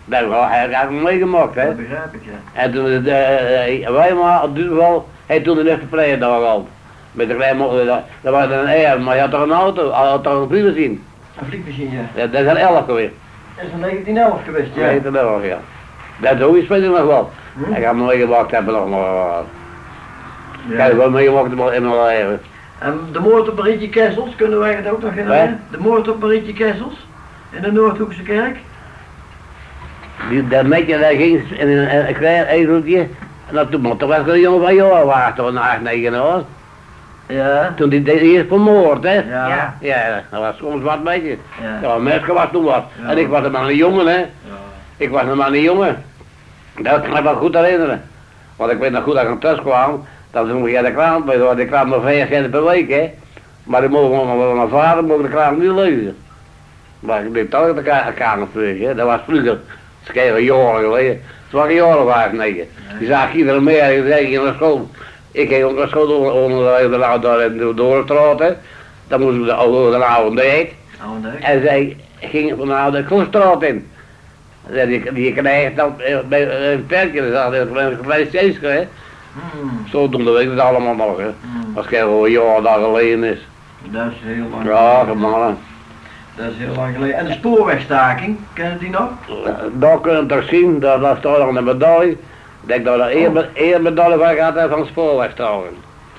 Dat heb ik eigenlijk meegemaakt, hè. Dat begrijp ik, ja. En toen, Weimar, op Duval, hij toen de luchtverpleger daar gehad. Met de kleine motor, dat was een eer, maar je had toch een auto, had toch een vliegmachine. Een vliegmachine, ja. Ja, dat is een 11 geweest. Dat is in 1911 geweest, ja. 1911, ja. Dat is ook iets spelen nog wel. Ik heb hem meegemaakt, hebben nog maar. Kijk, wat meegemaakt in mijn leven. En de moord op Marietje Kessels, kunnen wij het ook nog herinneren? De moord op Marietje Kessels in de Noordhoekse kerk. Dat metje daar ging in een klein egeltje. En dat toen toch wel een jongen van jou was, toch een 8, 9 jaar. Ja. Toen die eerst vermoord, hè? Ja. Ja, dat was soms wat beetje. Ja. Ja, een meisje was toen wat. Ja. En ik was nog maar een jongen, hè? Ja. Ik was nog maar een jongen. Dat kan ik me wel goed herinneren. Want ik weet nog goed dat ik aan thuis kwam. Dan moest ik de kraan, want de kraan maar 5 cent per week, hè? Maar ik mocht mijn vader mocht de kraan niet lezen. Maar ik bleef toch in de kamer terug, hè? Dat was vroeger. Dat is een jaren geleden. Het was een jaren of 8, 9. Die zag iedereen meer, ik ging naar school. Ik ging ook naar school onder de straat, hè. Dan moesten we de oude dijk. En zij ging van de oude Kloestraat in. Die krijgt dan bij een perkje, dat is een klein steentje, hè. Zo doen we het allemaal nog, hè. Als het al een jaar daar geleden is. Dat is heel lang Ja, geleden. man. Dat is heel lang geleden. En de spoorwegstaking, kennen die nog? Daar kun je toch zien, daar staat nog een medaille. Ik denk dat we er één medaille van gehad hebben van spoorwegstaking.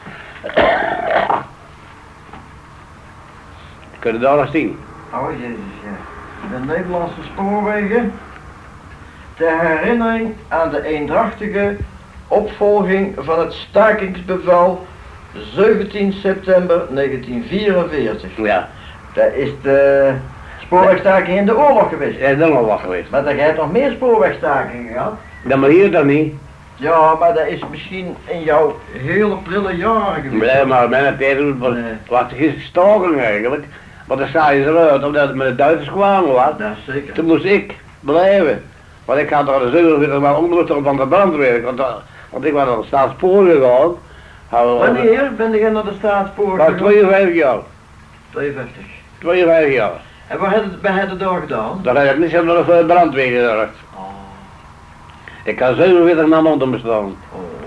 Kun je daar nog zien? Oh jezus, ja. De Nederlandse spoorwegen ter herinnering aan de eendrachtige opvolging van het stakingsbevel 17 september 1944. Ja. Dat is de spoorwegstaking in de oorlog geweest. Dat is er nog wat geweest. Maar dan hebt nog meer spoorwegstakingen gehad. Dat maar hier dan niet. Ja, maar dat is misschien in jouw hele prille jaren geweest. Nee, maar mijn tijd was geen staking eigenlijk. Want dan sta je eruit omdat het met de Duitsers kwamen was. Dat is zeker. Toen moest ik blijven. Want ik had er 47 maal onder van de brandweer. Want ik was naar de Staatspoor gegaan. Wanneer ben je naar de Staatspoor gegaan? 52 jaar. 52. 52 jaar. En wat heb je daar gedaan? Dan heb ik niet zo naar de brandweer gezorgd. Oh. Ik kan 47 maanden onder bestaan.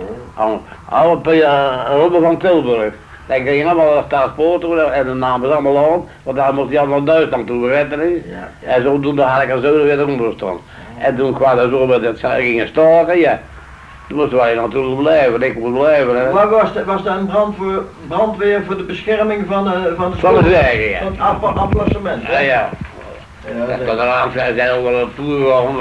Robben van Tilburg. Dan ging allemaal naar de Staatspoor toe en de naam is allemaal aan. Want daar moest hij allemaal Duitsland toe gewetten is. Ja. En zodoende had ik er 47 onder bestaan. En toen kwam er zo met het gingen staken, ja. Toen moesten wij natuurlijk blijven, ik moest blijven. Hè. Maar was dat een brandweer voor de bescherming van de wegen, ja. Van het applassement? Ja, ja. Ja, dat kan er aan zijn ook wel een toer